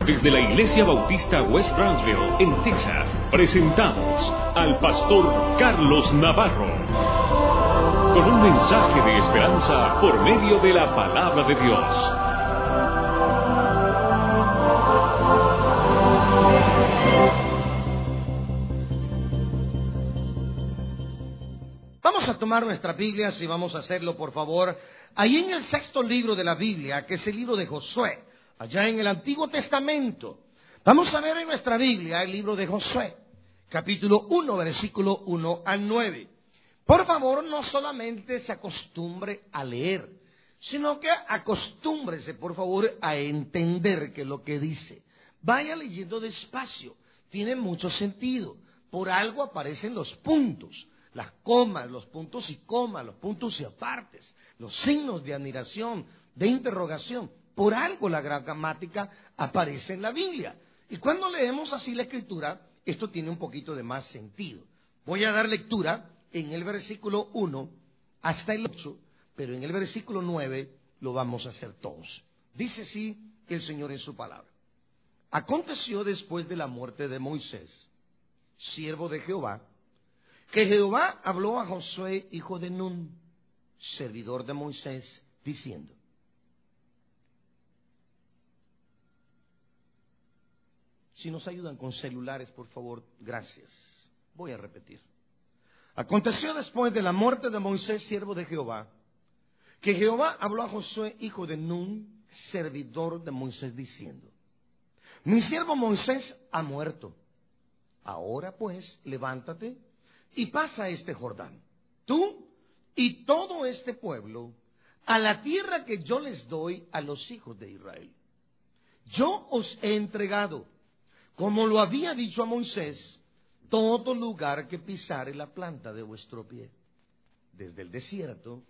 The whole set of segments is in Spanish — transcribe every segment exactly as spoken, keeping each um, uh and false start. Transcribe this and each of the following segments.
Desde la Iglesia Bautista West Brownsville, en Texas, presentamos al pastor Carlos Navarro, con un mensaje de esperanza por medio de la palabra de Dios. Vamos a tomar nuestras Biblias y vamos a hacerlo, por favor, ahí en el sexto libro de la Biblia, que es el libro de Josué, allá en el Antiguo Testamento. Vamos a ver en nuestra Biblia el libro de Josué, capítulo uno, versículo uno al nueve. Por favor, no solamente se acostumbre a leer, sino que acostúmbrese, por favor, a entender que lo que dice. Vaya leyendo despacio, tiene mucho sentido. Por algo aparecen los puntos, las comas, los puntos y comas, los puntos y apartes, los signos de admiración, de interrogación. Por algo la gramática aparece en la Biblia. Y cuando leemos así la Escritura, esto tiene un poquito de más sentido. Voy a dar lectura en el versículo uno hasta el ocho, pero en el versículo nueve lo vamos a hacer todos. Dice así el Señor en su palabra. Aconteció después de la muerte de Moisés, siervo de Jehová, que Jehová habló a Josué, hijo de Nun, servidor de Moisés, diciendo: si nos ayudan con celulares, por favor, gracias. Voy a repetir. Aconteció después de la muerte de Moisés, siervo de Jehová, que Jehová habló a Josué, hijo de Nun, servidor de Moisés, diciendo: mi siervo Moisés ha muerto. Ahora pues, levántate y pasa este Jordán, tú y todo este pueblo, a la tierra que yo les doy a los hijos de Israel. Yo os he entregado, como lo había dicho a Moisés, todo lugar que pisare la planta de vuestro pie, desde el desierto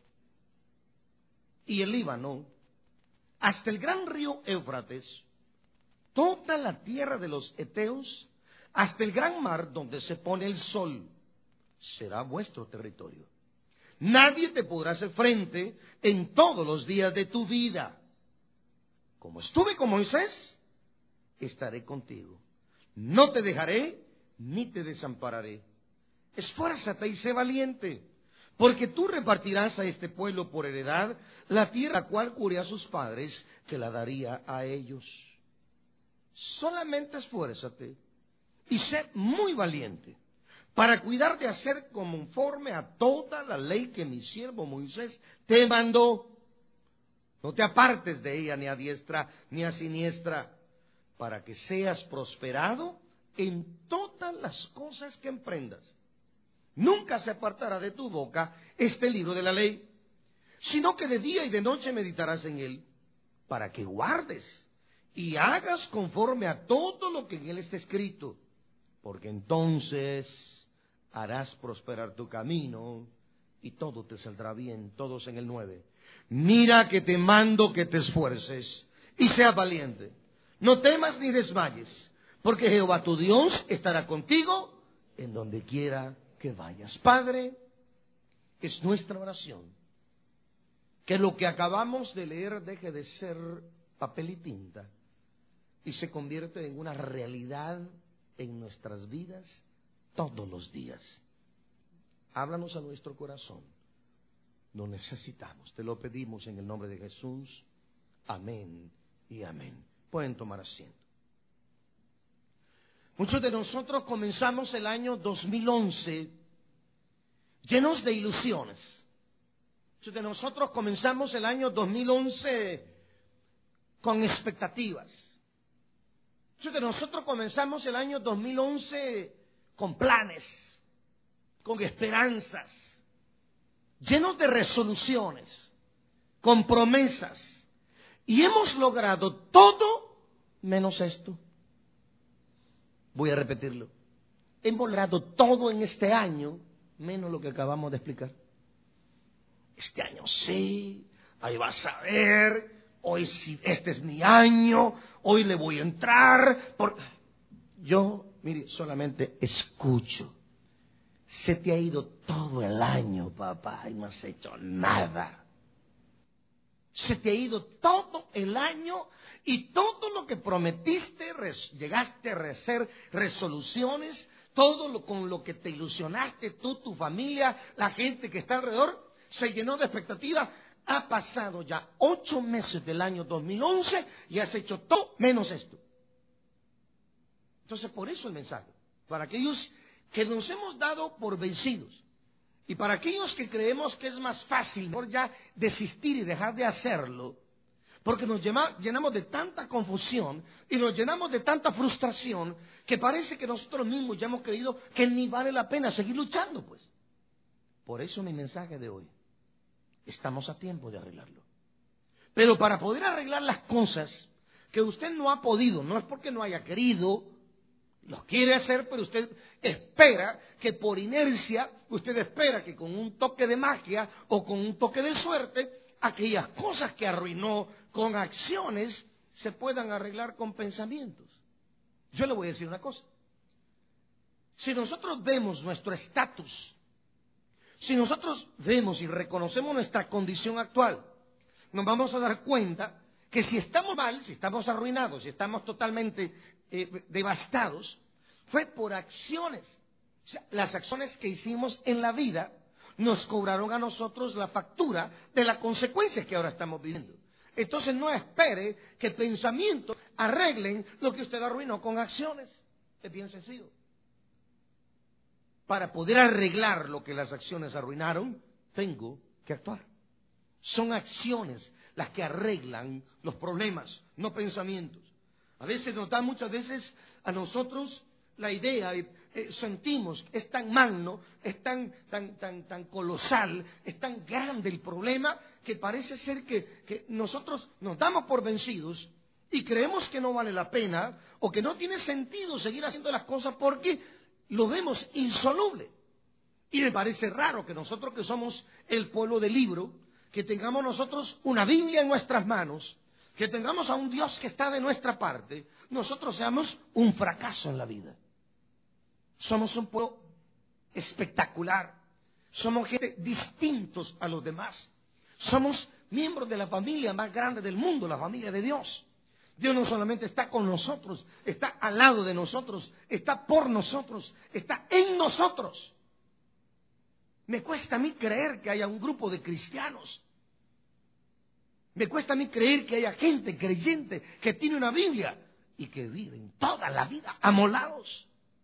y el Líbano, hasta el gran río Éufrates, toda la tierra de los heteos, hasta el gran mar donde se pone el sol, será vuestro territorio. Nadie te podrá hacer frente en todos los días de tu vida. Como estuve con Moisés, estaré contigo. No te dejaré ni te desampararé. Esfuérzate y sé valiente, porque tú repartirás a este pueblo por heredad la tierra a cual juré a sus padres que la daría a ellos. Solamente esfuérzate y sé muy valiente, para cuidar de hacer conforme a toda la ley que mi siervo Moisés te mandó. No te apartes de ella ni a diestra ni a siniestra, para que seas prosperado en todas las cosas que emprendas. Nunca se apartará de tu boca este libro de la ley, sino que de día y de noche meditarás en él, para que guardes y hagas conforme a todo lo que en él está escrito, porque entonces harás prosperar tu camino y todo te saldrá bien. Todos en el nueve. Mira que te mando que te esfuerces y seas valiente. No temas ni desmayes, porque Jehová tu Dios estará contigo en donde quiera que vayas. Padre, es nuestra oración que lo que acabamos de leer deje de ser papel y tinta y se convierte en una realidad en nuestras vidas todos los días. Háblanos a nuestro corazón. Lo necesitamos. Te lo pedimos en el nombre de Jesús. Amén y amén. Pueden tomar asiento. Muchos de nosotros comenzamos el año dos mil once llenos de ilusiones. Muchos de nosotros comenzamos el año dos mil once con expectativas. Muchos de nosotros comenzamos el año dos mil once con planes, con esperanzas, llenos de resoluciones, con promesas. Y hemos logrado todo menos esto. Voy a repetirlo. Hemos logrado todo en este año menos lo que acabamos de explicar. Este año sí, ahí vas a ver, hoy sí, este es mi año, hoy le voy a entrar. Por... Yo, mire, solamente escucho. Se te ha ido todo el año, papá, y no has hecho nada. Se te ha ido todo el año y todo lo que prometiste, res, llegaste a hacer resoluciones, todo lo con lo que te ilusionaste, tú, tu familia, la gente que está alrededor, se llenó de expectativas. Ha pasado ya ocho meses del año dos mil once y has hecho todo menos esto. Entonces, por eso el mensaje, para aquellos que nos hemos dado por vencidos y para aquellos que creemos que es más fácil por ya desistir y dejar de hacerlo, porque nos llenamos de tanta confusión y nos llenamos de tanta frustración que parece que nosotros mismos ya hemos creído que ni vale la pena seguir luchando, pues. Por eso mi mensaje de hoy, estamos a tiempo de arreglarlo. Pero para poder arreglar las cosas que usted no ha podido, no es porque no haya querido, lo quiere hacer, pero usted espera que por inercia, usted espera que con un toque de magia o con un toque de suerte, aquellas cosas que arruinó con acciones se puedan arreglar con pensamientos. Yo le voy a decir una cosa. Si nosotros vemos nuestro estatus, si nosotros vemos y reconocemos nuestra condición actual, nos vamos a dar cuenta que si estamos mal, si estamos arruinados, si estamos totalmente eh, devastados, fue por acciones. O sea, las acciones que hicimos en la vida nos cobraron a nosotros la factura de las consecuencias que ahora estamos viviendo. Entonces no espere que pensamientos arreglen lo que usted arruinó con acciones. Es bien sencillo. Para poder arreglar lo que las acciones arruinaron, tengo que actuar. Son acciones las que arreglan los problemas, no pensamientos. A veces nos da muchas veces a nosotros la idea, eh, eh, sentimos, es tan magno, es tan, tan, tan, tan colosal, es tan grande el problema, que parece ser que, que nosotros nos damos por vencidos y creemos que no vale la pena o que no tiene sentido seguir haciendo las cosas porque lo vemos insoluble. Y me parece raro que nosotros que somos el pueblo del libro, que tengamos nosotros una Biblia en nuestras manos, que tengamos a un Dios que está de nuestra parte, nosotros seamos un fracaso en la vida. Somos un pueblo espectacular, somos gente distintos a los demás, somos miembros de la familia más grande del mundo, la familia de Dios. Dios no solamente está con nosotros, está al lado de nosotros, está por nosotros, está en nosotros. Me cuesta a mí creer que haya un grupo de cristianos. Me cuesta a mí creer que haya gente creyente que tiene una Biblia y que viven toda la vida amolados.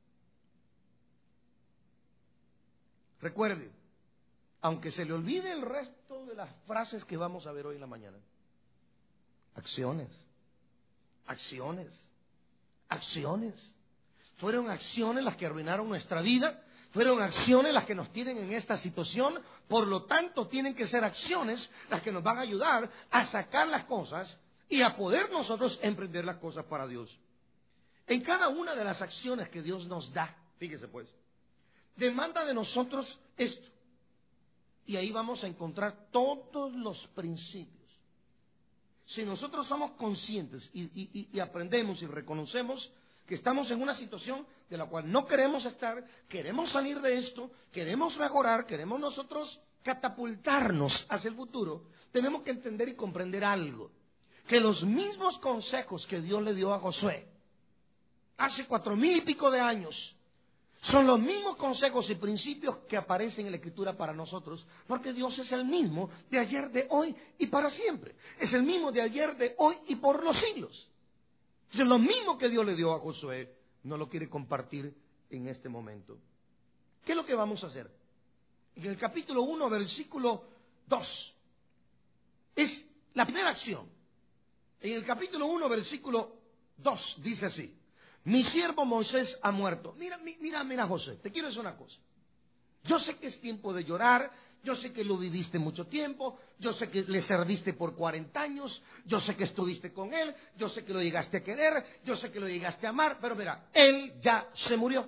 Recuerde, aunque se le olvide el resto de las frases que vamos a ver hoy en la mañana, acciones, acciones, acciones. Fueron acciones las que arruinaron nuestra vida. Fueron acciones las que nos tienen en esta situación, por lo tanto tienen que ser acciones las que nos van a ayudar a sacar las cosas y a poder nosotros emprender las cosas para Dios. En cada una de las acciones que Dios nos da, fíjese pues, demanda de nosotros esto. Y ahí vamos a encontrar todos los principios. Si nosotros somos conscientes y, y, y aprendemos y reconocemos que estamos en una situación de la cual no queremos estar, queremos salir de esto, queremos mejorar, queremos nosotros catapultarnos hacia el futuro, tenemos que entender y comprender algo, que los mismos consejos que Dios le dio a Josué hace cuatro mil y pico de años son los mismos consejos y principios que aparecen en la Escritura para nosotros, porque Dios es el mismo de ayer, de hoy y para siempre. Es el mismo de ayer, de hoy y por los siglos. Es lo mismo que Dios le dio a Josué, no lo quiere compartir en este momento. ¿Qué es lo que vamos a hacer? En el capítulo uno, versículo dos, es la primera acción. En el capítulo uno, versículo dos, dice así: mi siervo Moisés ha muerto. Mira, mira, mira, José, te quiero decir una cosa. Yo sé que es tiempo de llorar, yo sé que lo viviste mucho tiempo, yo sé que le serviste por cuarenta años, yo sé que estuviste con él, yo sé que lo llegaste a querer, yo sé que lo llegaste a amar, pero mira, él ya se murió.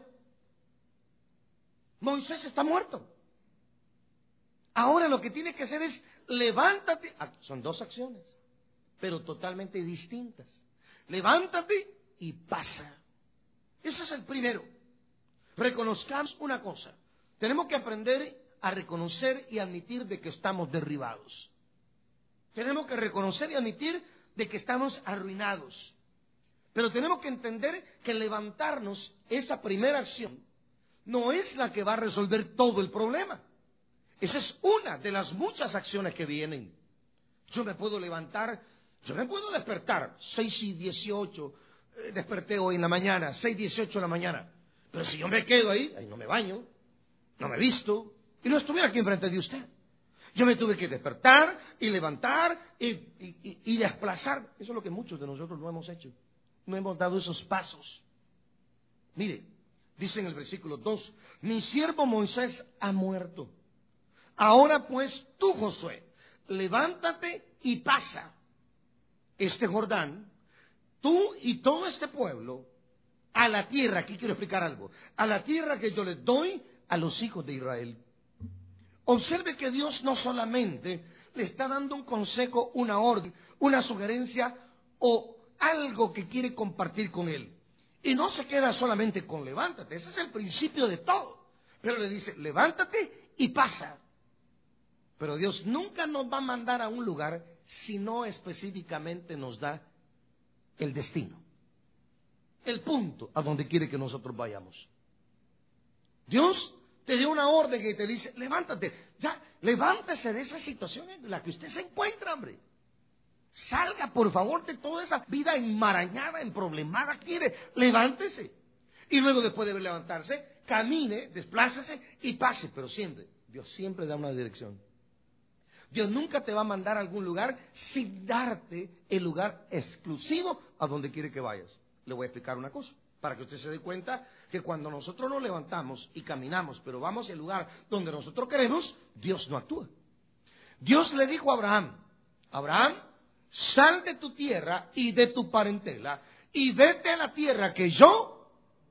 Moisés está muerto. Ahora lo que tienes que hacer es levántate. Son dos acciones, pero totalmente distintas. Levántate y pasa. Ese es el primero. Reconozcamos una cosa. Tenemos que aprender a reconocer y admitir de que estamos derribados. Tenemos que reconocer y admitir de que estamos arruinados. Pero tenemos que entender que levantarnos, esa primera acción, no es la que va a resolver todo el problema. Esa es una de las muchas acciones que vienen. Yo me puedo levantar, yo me puedo despertar, seis y dieciocho, eh, desperté hoy en la mañana, seis y dieciocho de la mañana. Pero si yo me quedo ahí, ahí no me baño, no me visto, y no estuviera aquí enfrente de usted. Yo me tuve que despertar y levantar y, y, y, y desplazar. Eso es lo que muchos de nosotros no hemos hecho. No hemos dado esos pasos. Mire, dice en el versículo dos, mi siervo Moisés ha muerto. Ahora pues tú, Josué, levántate y pasa este Jordán, tú y todo este pueblo, a la tierra, aquí quiero explicar algo, a la tierra que yo les doy a los hijos de Israel. Observe que Dios no solamente le está dando un consejo, una orden, una sugerencia o algo que quiere compartir con él. Y no se queda solamente con levántate, ese es el principio de todo. Pero le dice, levántate y pasa. Pero Dios nunca nos va a mandar a un lugar si no específicamente nos da el destino, el punto a donde quiere que nosotros vayamos. Dios te dio una orden que te dice, levántate, ya, levántese de esa situación en la que usted se encuentra, hombre. Salga, por favor, de toda esa vida enmarañada, emproblemada, quiere, levántese. Y luego, después de levantarse, camine, desplácese y pase, pero siempre, Dios siempre da una dirección. Dios nunca te va a mandar a algún lugar sin darte el lugar exclusivo a donde quiere que vayas. Le voy a explicar una cosa, para que usted se dé cuenta que cuando nosotros nos levantamos y caminamos, pero vamos al lugar donde nosotros queremos, Dios no actúa. Dios le dijo a Abraham, Abraham, sal de tu tierra y de tu parentela y vete a la tierra que yo,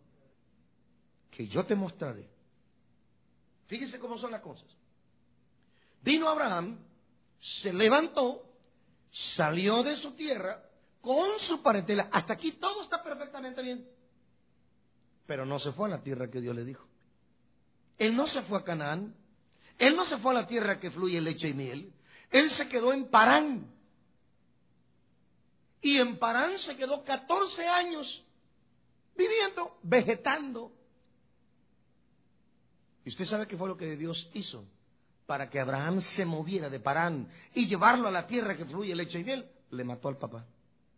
que yo te mostraré. Fíjese cómo son las cosas. Vino Abraham, se levantó, salió de su tierra con su parentela. Hasta aquí todo está perfectamente bien. Pero no se fue a la tierra que Dios le dijo. Él no se fue a Canaán. Él no se fue a la tierra que fluye leche y miel. Él se quedó en Parán. Y en Parán se quedó catorce años viviendo, vegetando. ¿Y usted sabe qué fue lo que Dios hizo para que Abraham se moviera de Parán y llevarlo a la tierra que fluye leche y miel? Le mató al papá.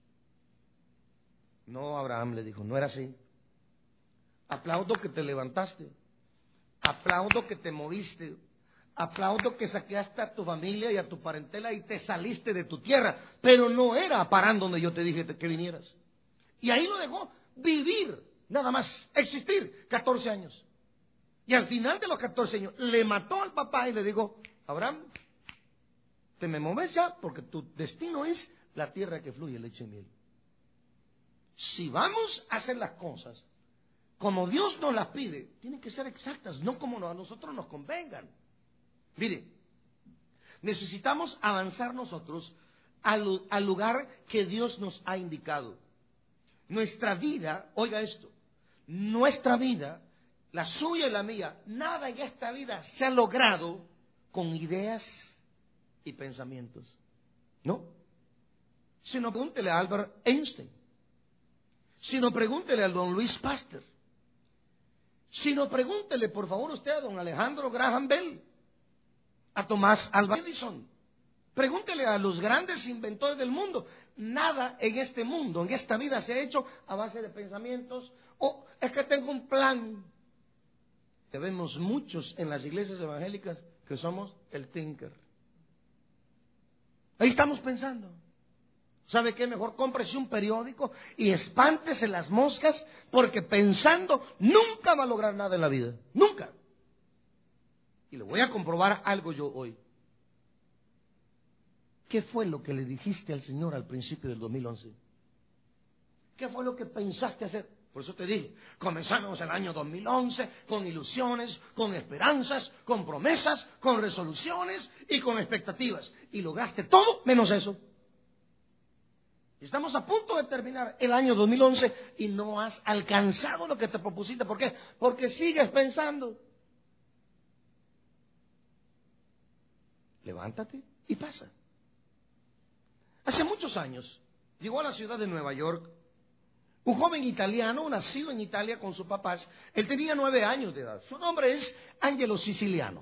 No, Abraham le dijo, no era así. Aplaudo que te levantaste, aplaudo que te moviste, aplaudo que saqueaste a tu familia y a tu parentela y te saliste de tu tierra, pero no era a Parán donde yo te dije que vinieras. Y ahí lo dejó vivir, nada más, existir, catorce años. Y al final de los catorce años le mató al papá y le dijo, Abraham, te me mueves ya porque tu destino es la tierra que fluye leche y miel. Si vamos a hacer las cosas como Dios nos las pide, tienen que ser exactas, no como a nosotros nos convengan. Mire, necesitamos avanzar nosotros al, al lugar que Dios nos ha indicado. Nuestra vida, oiga esto, nuestra vida, la suya y la mía, nada en esta vida se ha logrado con ideas y pensamientos. No. Si no, pregúntele a Albert Einstein. Si no, pregúntele a don Luis Pasteur. Si no, pregúntele por favor usted a don Alejandro Graham Bell, a Tomás Alva Edison. Pregúntele a los grandes inventores del mundo. Nada en este mundo, en esta vida se ha hecho a base de pensamientos. O oh, es que tengo un plan. Que vemos muchos en las iglesias evangélicas que somos el thinker. Ahí estamos pensando. ¿Sabe qué? Mejor cómprese un periódico y espántese las moscas, porque pensando nunca va a lograr nada en la vida. Nunca. Y le voy a comprobar algo yo hoy. ¿Qué fue lo que le dijiste al Señor al principio del dos mil once? ¿Qué fue lo que pensaste hacer? Por eso te dije, comenzamos el año dos mil once con ilusiones, con esperanzas, con promesas, con resoluciones y con expectativas. Y lograste todo menos eso. Estamos a punto de terminar el año dos mil once y no has alcanzado lo que te propusiste. ¿Por qué? Porque sigues pensando. Levántate y pasa. Hace muchos años llegó a la ciudad de Nueva York un joven italiano, nacido en Italia con sus papás. Él tenía nueve años de edad. Su nombre es Angelo Siciliano.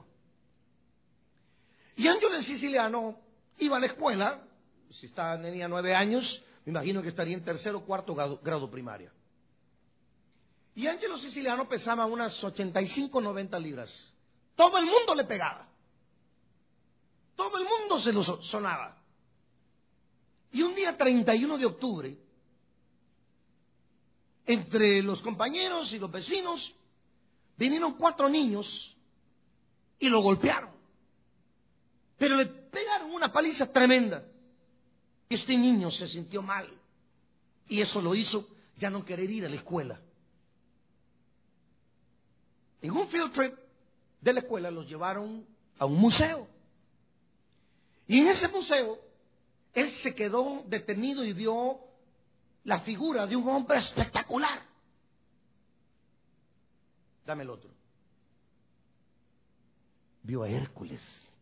Y Angelo Siciliano iba a la escuela. Si estaba, tenía nueve años, me imagino que estaría en tercero o cuarto grado, grado primaria. Y Angelo Siciliano pesaba unas ochenta y cinco, noventa libras. Todo el mundo le pegaba. Todo el mundo se lo sonaba. Y un día treinta y uno de octubre, entre los compañeros y los vecinos, vinieron cuatro niños y lo golpearon. Pero le pegaron una paliza tremenda. Este niño se sintió mal y eso lo hizo ya no querer ir a la escuela. En un field trip de la escuela los llevaron a un museo. Y en ese museo él se quedó detenido y vio la figura de un hombre espectacular. Dame el otro. Vio a Hércules.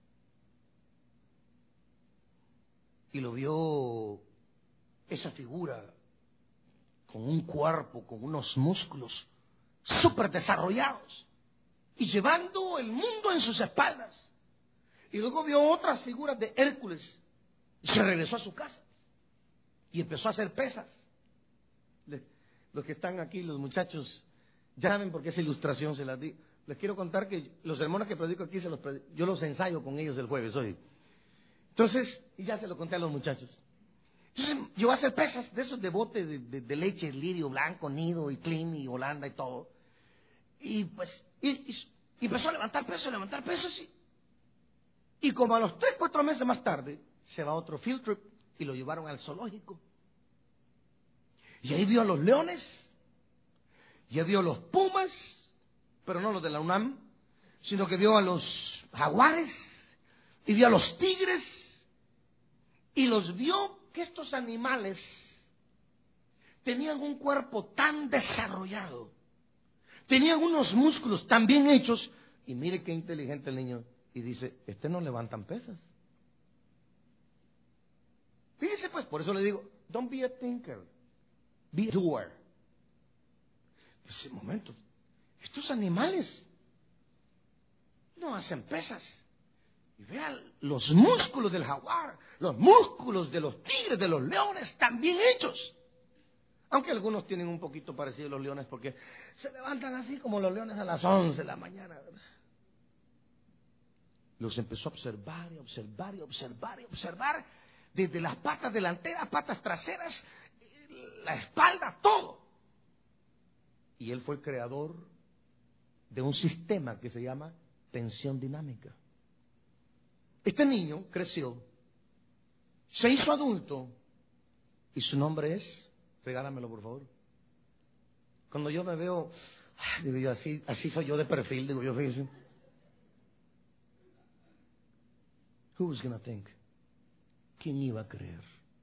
Y lo vio, esa figura, con un cuerpo, con unos músculos súper desarrollados, y llevando el mundo en sus espaldas. Y luego vio otras figuras de Hércules, y se regresó a su casa, y empezó a hacer pesas. Los que están aquí, los muchachos, ya saben por qué esa ilustración se las di. Les quiero contar que los sermones que predico aquí, se los predico, yo los ensayo con ellos el jueves hoy. Entonces, y ya se lo conté a los muchachos. Entonces, yo voy a hacer pesas de esos de bote de, de, de leche, lirio blanco, nido y clean y Holanda y todo. Y pues, y, y, y empezó a levantar pesos, levantar pesos. Y, y como a los tres, cuatro meses más tarde, se va a otro field trip y lo llevaron al zoológico. Y ahí vio a los leones, y ahí vio a los pumas, pero no los de la UNAM, sino que vio a los jaguares, y vio a los tigres, y los vio que estos animales tenían un cuerpo tan desarrollado, tenían unos músculos tan bien hechos, y mire qué inteligente el niño, y dice, este no levantan pesas. Fíjese pues, por eso le digo, don't be a thinker, be a doer. En ese momento, estos animales no hacen pesas. Y vean los músculos del jaguar, los músculos de los tigres, de los leones, tan bien hechos. Aunque algunos tienen un poquito parecido a los leones porque se levantan así como los leones a las once de la mañana. Los empezó a observar y observar y observar y observar desde las patas delanteras, patas traseras, la espalda, todo. Y él fue el creador de un sistema que se llama tensión dinámica. Este niño creció, se hizo adulto y su nombre es, regálamelo por favor. Cuando yo me veo, digo yo, así, así soy yo de perfil, digo yo, fíjense. Who was gonna think? ¿Quién iba a creer?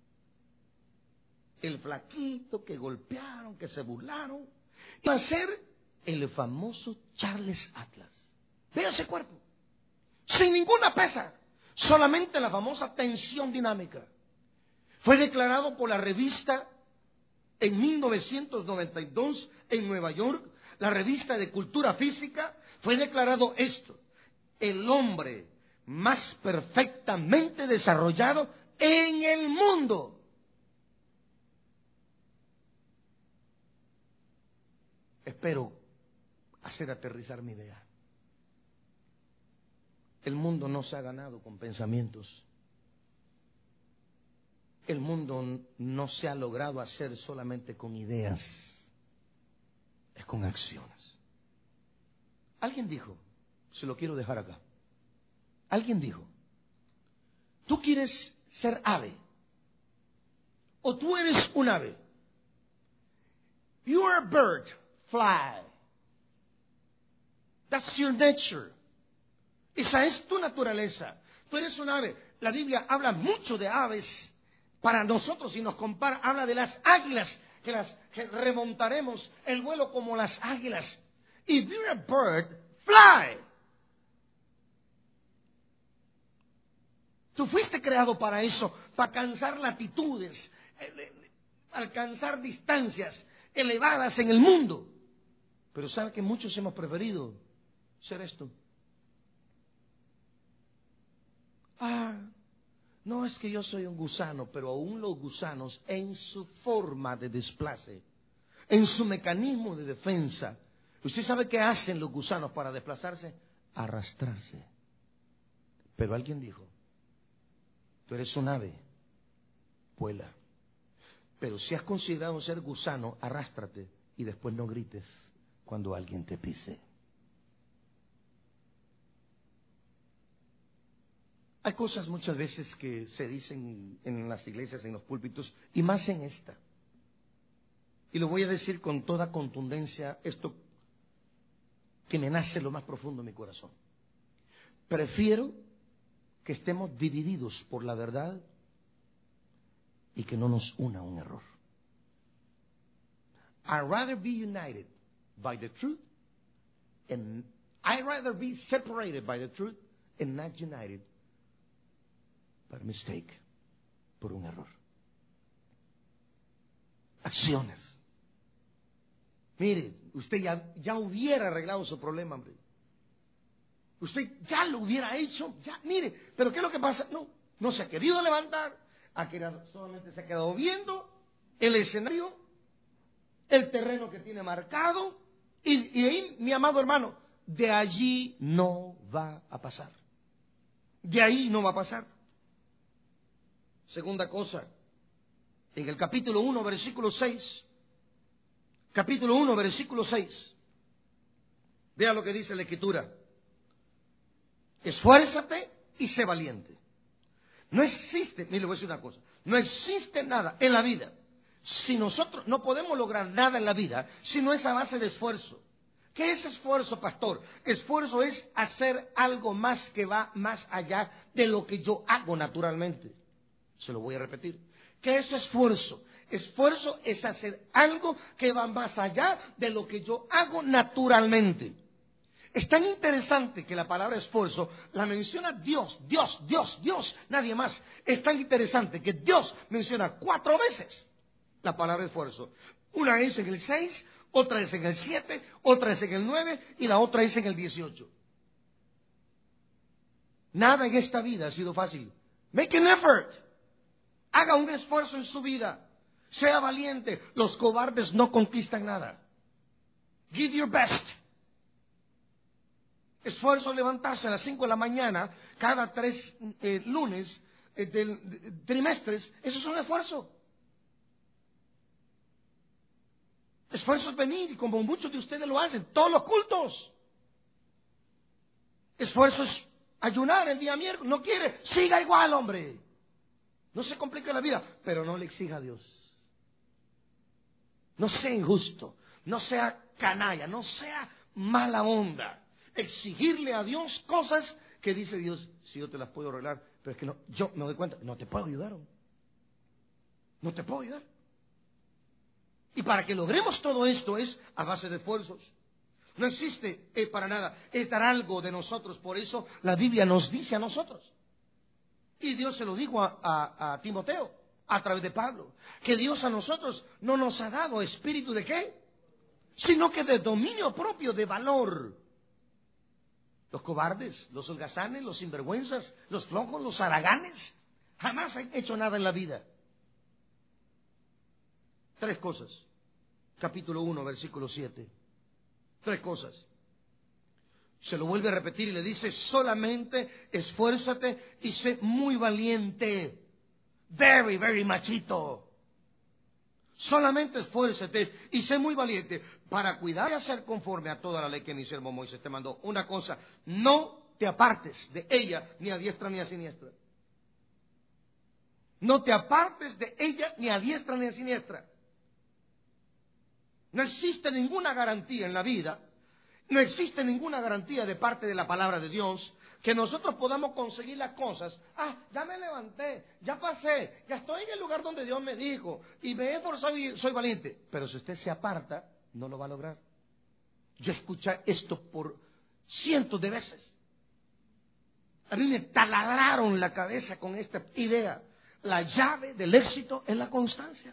El flaquito que golpearon, que se burlaron, iba a ser el famoso Charles Atlas. Vea ese cuerpo, sin ninguna pesa. Solamente la famosa tensión dinámica. Fue declarado por la revista en mil novecientos noventa y dos en Nueva York, la revista de cultura física, fue declarado esto: el hombre más perfectamente desarrollado en el mundo. Espero hacer aterrizar mi idea. El mundo no se ha ganado con pensamientos. El mundo no se ha logrado hacer solamente con ideas. Es con acciones. Alguien dijo, se lo quiero dejar acá. Alguien dijo, ¿tú quieres ser ave? ¿O tú eres un ave? You are a bird, fly. That's your nature. Esa es tu naturaleza. Tú eres un ave. La Biblia habla mucho de aves para nosotros y nos compara. Habla de las águilas, que las que remontaremos el vuelo como las águilas. If you're a bird, fly. Tú fuiste creado para eso, para alcanzar latitudes, alcanzar distancias elevadas en el mundo. Pero sabe que muchos hemos preferido ser esto. Ah, no es que yo soy un gusano, pero aún los gusanos en su forma de desplace, en su mecanismo de defensa. ¿Usted sabe qué hacen los gusanos para desplazarse? Arrastrarse. Pero alguien dijo, tú eres un ave, vuela. Pero si has considerado ser gusano, arrástrate y después no grites cuando alguien te pise. Hay cosas muchas veces que se dicen en las iglesias, en los púlpitos, y más en esta. Y lo voy a decir con toda contundencia, esto que me nace lo más profundo de mi corazón. Prefiero que estemos divididos por la verdad y que no nos una un error. I'd rather be united by the truth and I'd rather be separated by the truth and not united by a mistake, por un error. Acciones. Mire, usted ya, ya hubiera arreglado su problema, hombre. Usted ya lo hubiera hecho, ya, mire, pero ¿qué es lo que pasa? No, no se ha querido levantar, ha querido, solamente se ha quedado viendo el escenario, el terreno que tiene marcado, y, y ahí, mi amado hermano, de allí no va a pasar. De ahí no va a pasar. Segunda cosa, en el capítulo uno, versículo seis, capítulo uno, versículo seis, vea lo que dice la Escritura. Esfuérzate y sé valiente. No existe, mire, le voy a decir una cosa, no existe nada en la vida. Si nosotros no podemos lograr nada en la vida, si no es a base de esfuerzo. ¿Qué es esfuerzo, pastor? Esfuerzo es hacer algo más que va más allá de lo que yo hago naturalmente. Se lo voy a repetir. ¿Qué es esfuerzo? Esfuerzo es hacer algo que va más allá de lo que yo hago naturalmente. Es tan interesante que la palabra esfuerzo la menciona Dios, Dios, Dios, Dios, nadie más. Es tan interesante que Dios menciona cuatro veces la palabra esfuerzo. Una es en el seis, otra es en el siete, otra es en el nueve y la otra es en el dieciocho. Nada en esta vida ha sido fácil. Make an effort. Haga un esfuerzo en su vida. Sea valiente. Los cobardes no conquistan nada. Give your best. Esfuerzo levantarse a las cinco de la mañana cada tres eh, lunes eh, del de, trimestres. Eso es un esfuerzo. Esfuerzo es venir, y como muchos de ustedes lo hacen, todos los cultos. Esfuerzo es ayunar el día miércoles. No quiere, siga igual, hombre. No se complique la vida, pero no le exija a Dios. No sea injusto, no sea canalla, no sea mala onda. Exigirle a Dios cosas que dice Dios, si yo te las puedo arreglar, pero es que no, yo me doy cuenta, no te puedo ayudar. No te puedo ayudar. Y para que logremos todo esto es a base de esfuerzos. No existe eh, para nada, es dar algo de nosotros. Por eso la Biblia nos dice a nosotros. Y Dios se lo dijo a, a, a Timoteo, a través de Pablo, que Dios a nosotros no nos ha dado espíritu de qué, sino que de dominio propio, de valor. Los cobardes, los holgazanes, los sinvergüenzas, los flojos, los haraganes, jamás han hecho nada en la vida. Tres cosas. Capítulo uno, versículo siete. Tres cosas. Se lo vuelve a repetir y le dice, solamente esfuérzate y sé muy valiente. Very, very machito. Solamente esfuérzate y sé muy valiente para cuidar y hacer conforme a toda la ley que mi siervo Moisés te mandó. Una cosa, no te apartes de ella ni a diestra ni a siniestra. No te apartes de ella ni a diestra ni a siniestra. No existe ninguna garantía en la vida, no existe ninguna garantía de parte de la palabra de Dios que nosotros podamos conseguir las cosas. Ah, ya me levanté, ya pasé, ya estoy en el lugar donde Dios me dijo y me he esforzado y soy valiente. Pero si usted se aparta, no lo va a lograr. Yo escuché esto por cientos de veces. A mí me taladraron la cabeza con esta idea. La llave del éxito es la constancia.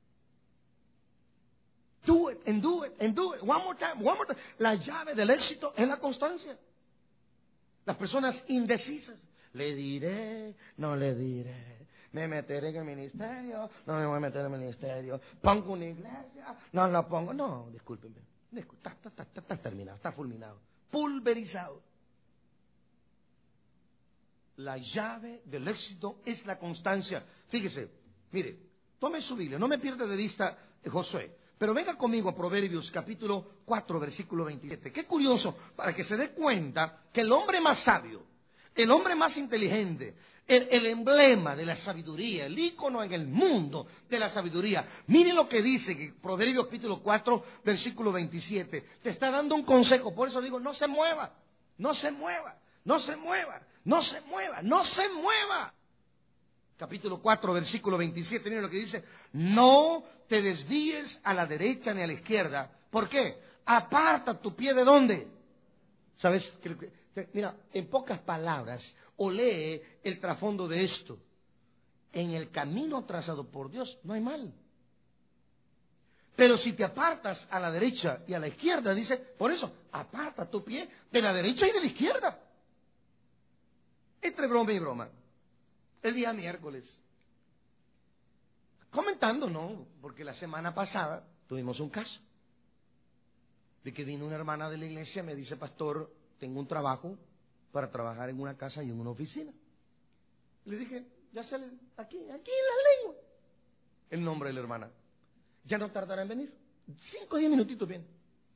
Do it, and do it, and do it. One more time, one more time. La llave del éxito es la constancia. Las personas indecisas. Le diré, no le diré. Me meteré en el ministerio, no me voy a meter en el ministerio. Pongo una iglesia, no la pongo. No, discúlpenme. Está, está, está, está, está terminado, está fulminado. Pulverizado. La llave del éxito es la constancia. Fíjese, mire, tome su Biblia, no me pierda de vista Josué, pero venga conmigo a Proverbios capítulo cuatro, versículo veintisiete. Qué curioso, para que se dé cuenta que el hombre más sabio, el hombre más inteligente, el, el emblema de la sabiduría, el ícono en el mundo de la sabiduría, mire lo que dice que Proverbios capítulo cuatro, versículo veintisiete, te está dando un consejo. Por eso digo, no se mueva, no se mueva, no se mueva. No se mueva, no se mueva. Capítulo cuatro, versículo veintisiete, miren lo que dice. No te desvíes a la derecha ni a la izquierda. ¿Por qué? Aparta tu pie de ¿dónde? ¿Sabes? Mira, en pocas palabras, o lee el trasfondo de esto. En el camino trazado por Dios no hay mal. Pero si te apartas a la derecha y a la izquierda, dice, por eso, aparta tu pie de la derecha y de la izquierda. Entre broma y broma, el día miércoles, comentando, ¿no? Porque la semana pasada tuvimos un caso de que vino una hermana de la iglesia y me dice, pastor, tengo un trabajo para trabajar en una casa y en una oficina. Le dije, ya sale aquí, aquí en la lengua, el nombre de la hermana. Ya no tardará en venir, cinco o diez minutitos bien.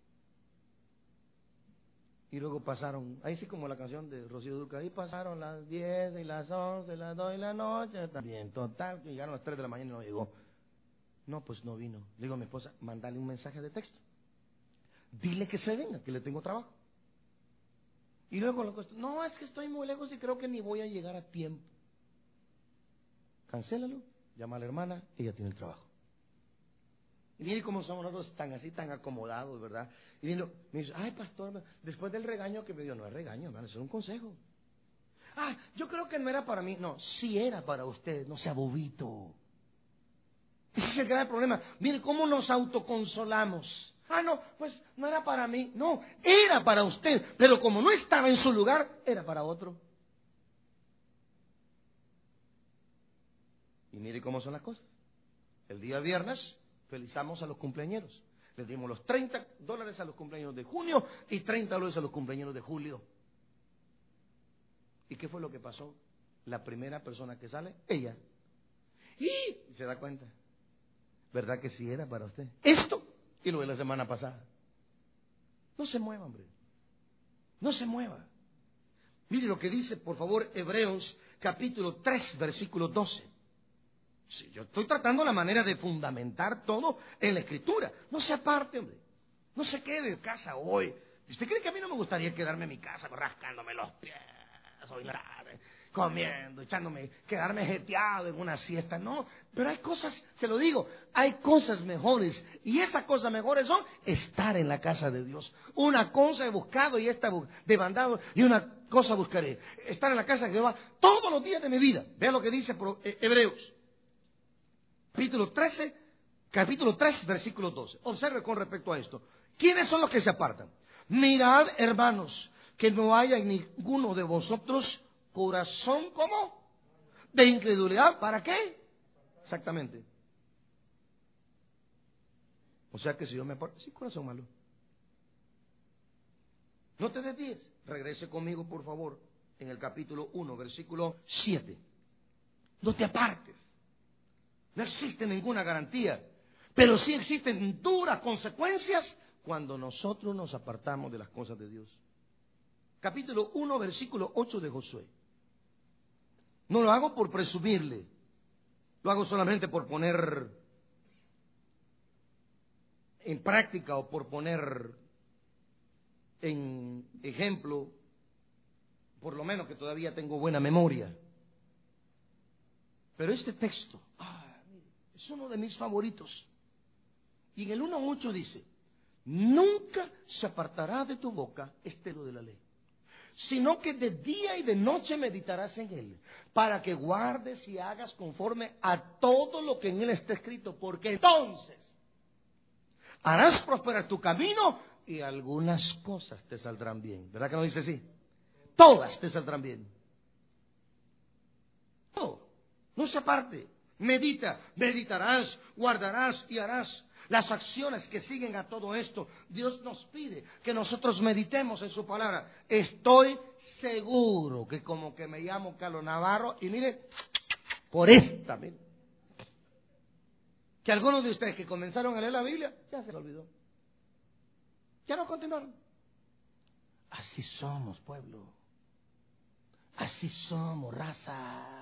Y luego pasaron, ahí sí como la canción de Rocío Dúrcal, ahí pasaron las diez y las once, las dos y la noche, también, total, que llegaron a las tres de la mañana y no llegó. No, pues no vino. Le digo a mi esposa, mándale un mensaje de texto. Dile que se venga, que le tengo trabajo. Y luego lo cuesta, no, es que estoy muy lejos y creo que ni voy a llegar a tiempo. Cancélalo, llama a la hermana, ella tiene el trabajo. Y mire cómo somos nosotros tan así, tan acomodados, ¿verdad? Y vino, me dice, ay, pastor, después del regaño que me dio, no es regaño, hermano, es un consejo. Ah, yo creo que no era para mí. No, sí era para usted, no sea bobito. Ese es el gran problema. Mire cómo nos autoconsolamos. Ah, no, pues no era para mí. No, era para usted, pero como no estaba en su lugar, era para otro. Y mire cómo son las cosas. El día viernes felicitamos a los cumpleañeros. Les dimos los treinta dólares a los cumpleaños de junio y treinta dólares a los cumpleaños de julio. ¿Y qué fue lo que pasó? La primera persona que sale, ella. Y se da cuenta. ¿Verdad que sí era para usted? Esto y lo de la semana pasada. No se mueva, hombre. No se mueva. Mire lo que dice, por favor, Hebreos capítulo tres, versículo doce. Sí, yo estoy tratando la manera de fundamentar todo en la Escritura. No se aparte, hombre. No se quede en casa hoy. ¿Usted cree que a mí no me gustaría quedarme en mi casa rascándome los pies, hoy la tarde, comiendo, echándome, quedarme jeteado en una siesta? No, pero hay cosas, se lo digo, hay cosas mejores. Y esas cosas mejores son estar en la casa de Dios. Una cosa he buscado y esta demandado, y una cosa buscaré. Estar en la casa de Jehová todos los días de mi vida. Vean lo que dice Hebreos. Capítulo trece, capítulo tres, versículo doce. Observe con respecto a esto. ¿Quiénes son los que se apartan? Mirad, hermanos, que no haya en ninguno de vosotros corazón como de incredulidad. ¿Para qué? Exactamente. O sea que si yo me aparto, sí, corazón malo. No te desvíes. Regrese conmigo, por favor, en el capítulo uno, versículo siete. No te apartes. No existe ninguna garantía, pero sí existen duras consecuencias cuando nosotros nos apartamos de las cosas de Dios. Capítulo uno, versículo ocho de Josué. No lo hago por presumirle, lo hago solamente por poner en práctica o por poner en ejemplo, por lo menos que todavía tengo buena memoria. Pero este texto, ah, es uno de mis favoritos. Y en el uno ocho dice, nunca se apartará de tu boca este lo de la ley, sino que de día y de noche meditarás en él, para que guardes y hagas conforme a todo lo que en él está escrito, porque entonces harás prosperar tu camino y algunas cosas te saldrán bien. ¿Verdad que no dice así? Todas te saldrán bien. Todo. No se aparte. Medita, meditarás, guardarás y harás. Las acciones que siguen a todo esto, Dios nos pide que nosotros meditemos en su palabra. Estoy seguro que como que me llamo Carlos Navarro, y mire, por esta, mire, que algunos de ustedes que comenzaron a leer la Biblia, ya se lo olvidó. Ya no continuaron. Así somos, pueblo. Así somos, raza.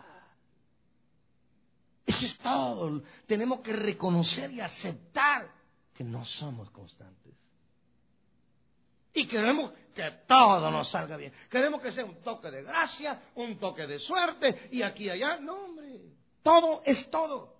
Eso es todo. Tenemos que reconocer y aceptar que no somos constantes. Y queremos que todo nos salga bien. Queremos que sea un toque de gracia, un toque de suerte, y aquí y allá. No, hombre. Todo es todo.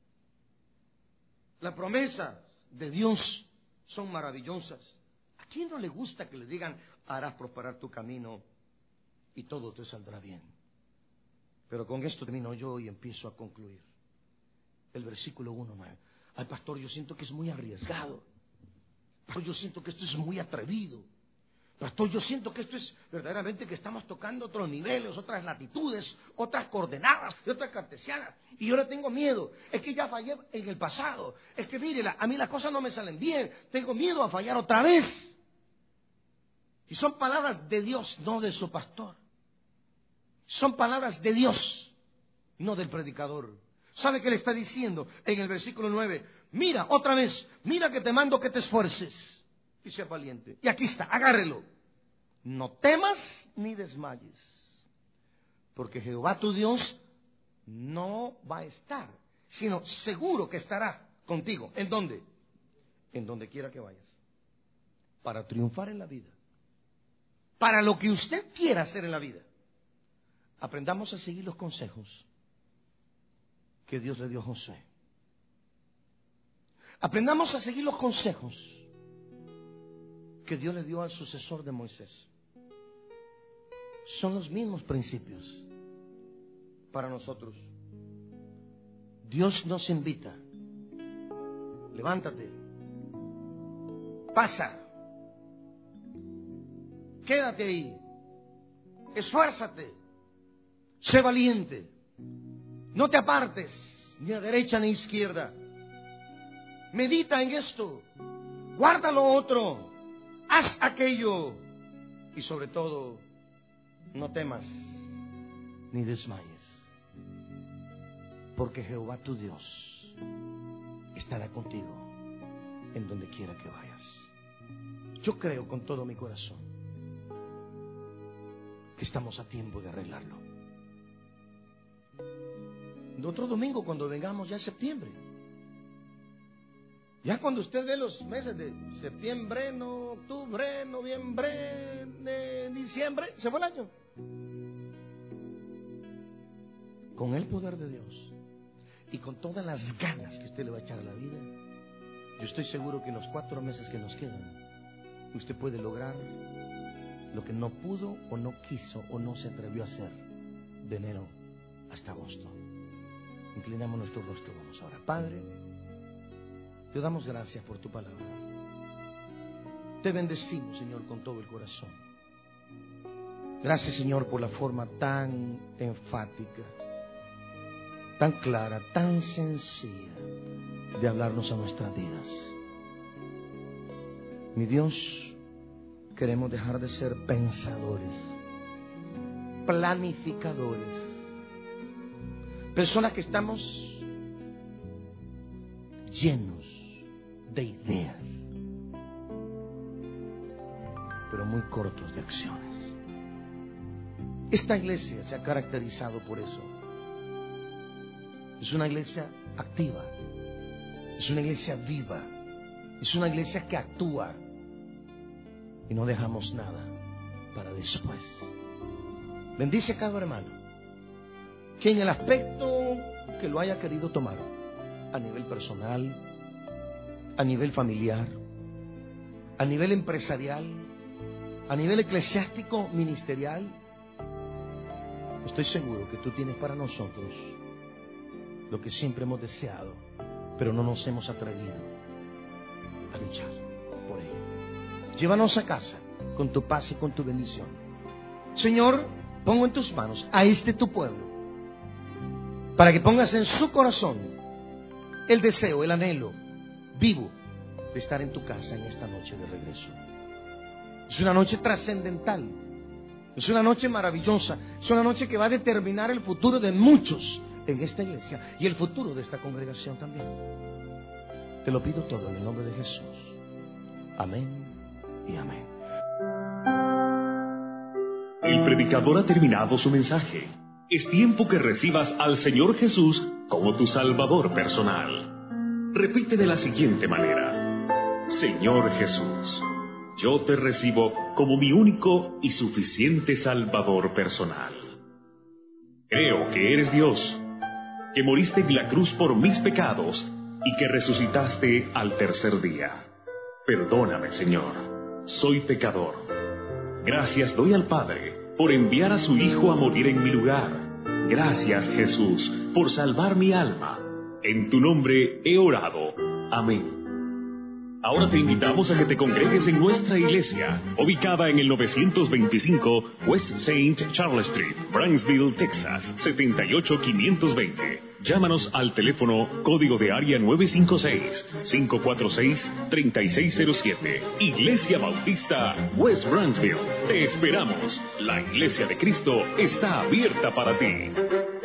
Las promesas de Dios son maravillosas. ¿A quién no le gusta que le digan, harás prosperar tu camino y todo te saldrá bien? Pero con esto termino yo y empiezo a concluir. El versículo uno, nueve. Ay, pastor, yo siento que es muy arriesgado. Pastor, yo siento que esto es muy atrevido. Pastor, yo siento que esto es verdaderamente que estamos tocando otros niveles, otras latitudes, otras coordenadas, y otras cartesianas. Y yo le tengo miedo. Es que ya fallé en el pasado. Es que mire, a mí las cosas no me salen bien. Tengo miedo a fallar otra vez. Y son palabras de Dios, no de su pastor. Son palabras de Dios, no del predicador. ¿Sabe qué le está diciendo en el versículo nueve? Mira, otra vez, mira que te mando que te esfuerces y seas valiente. Y aquí está, agárrelo. No temas ni desmayes, porque Jehová tu Dios no va a estar, sino seguro que estará contigo. ¿En dónde? En donde quiera que vayas. Para triunfar en la vida. Para lo que usted quiera hacer en la vida. Aprendamos a seguir los consejos que Dios le dio a Josué. Aprendamos a seguir los consejos que Dios le dio al sucesor de Moisés. Son los mismos principios para nosotros. Dios nos invita. Levántate. Pasa. Quédate ahí. Esfuérzate. Sé valiente. No te apartes ni a derecha ni a izquierda. Medita en esto. Guarda lo otro. Haz aquello. Y sobre todo, no temas ni desmayes. Porque Jehová tu Dios estará contigo en donde quiera que vayas. Yo creo con todo mi corazón que estamos a tiempo de arreglarlo. De otro domingo, cuando vengamos ya en septiembre, ya cuando usted ve los meses de septiembre, no, octubre, noviembre, eh, diciembre, se fue el año. Con el poder de Dios y con todas las ganas que usted le va a echar a la vida, yo estoy seguro que en los cuatro meses que nos quedan, usted puede lograr lo que no pudo o no quiso o no se atrevió a hacer de enero hasta agosto. Inclinamos nuestro rostro, vamos ahora. Padre, te damos gracias por tu palabra. Te bendecimos, Señor, con todo el corazón. Gracias, Señor, por la forma tan enfática, tan clara, tan sencilla de hablarnos a nuestras vidas. Mi Dios, queremos dejar de ser pensadores, planificadores, personas que estamos llenos de ideas, pero muy cortos de acciones. Esta iglesia se ha caracterizado por eso. Es una iglesia activa, es una iglesia viva, es una iglesia que actúa y no dejamos nada para después. Bendice a cada hermano que en el aspecto que lo haya querido tomar, a nivel personal, a nivel familiar, a nivel empresarial, a nivel eclesiástico, ministerial, estoy seguro que tú tienes para nosotros lo que siempre hemos deseado, pero no nos hemos atrevido a luchar por ello. Llévanos a casa con tu paz y con tu bendición. Señor, pongo en tus manos a este tu pueblo, para que pongas en su corazón el deseo, el anhelo vivo de estar en tu casa en esta noche de regreso. Es una noche trascendental, es una noche maravillosa, es una noche que va a determinar el futuro de muchos en esta iglesia y el futuro de esta congregación también. Te lo pido todo en el nombre de Jesús. Amén y amén. El predicador ha terminado su mensaje. Es tiempo que recibas al Señor Jesús como tu Salvador personal. Repite de la siguiente manera: Señor Jesús, yo te recibo como mi único y suficiente Salvador personal. Creo que eres Dios, que moriste en la cruz por mis pecados y que resucitaste al tercer día. Perdóname, Señor, soy pecador. Gracias doy al Padre por enviar a su Hijo a morir en mi lugar. Gracias, Jesús, por salvar mi alma. En tu nombre he orado. Amén. Ahora te invitamos a que te congregues en nuestra iglesia, ubicada en el novecientos veinticinco West Saint Charles Street, Brownsville, Texas, setenta y ocho quinientos veinte. Llámanos al teléfono código de área nueve cinco seis, cinco cuatro seis, tres seis cero siete. Iglesia Bautista West Brownsville. Te esperamos. La Iglesia de Cristo está abierta para ti.